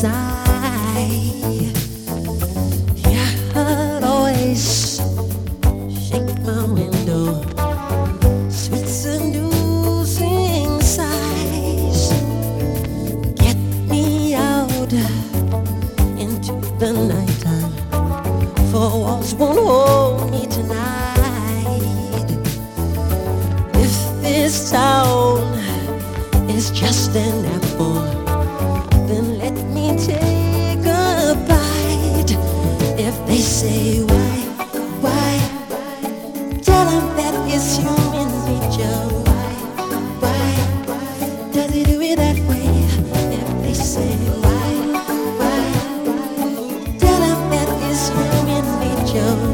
sigh. Your heart always shake my window, sweet seducing sighs. Get me out into the nighttime, for walls won't hold me tonight. If this town is just an apple, then let me take a bite. If they say why, tell them that it's human nature. Why does he do it that way? If they say why, tell them that it's human nature.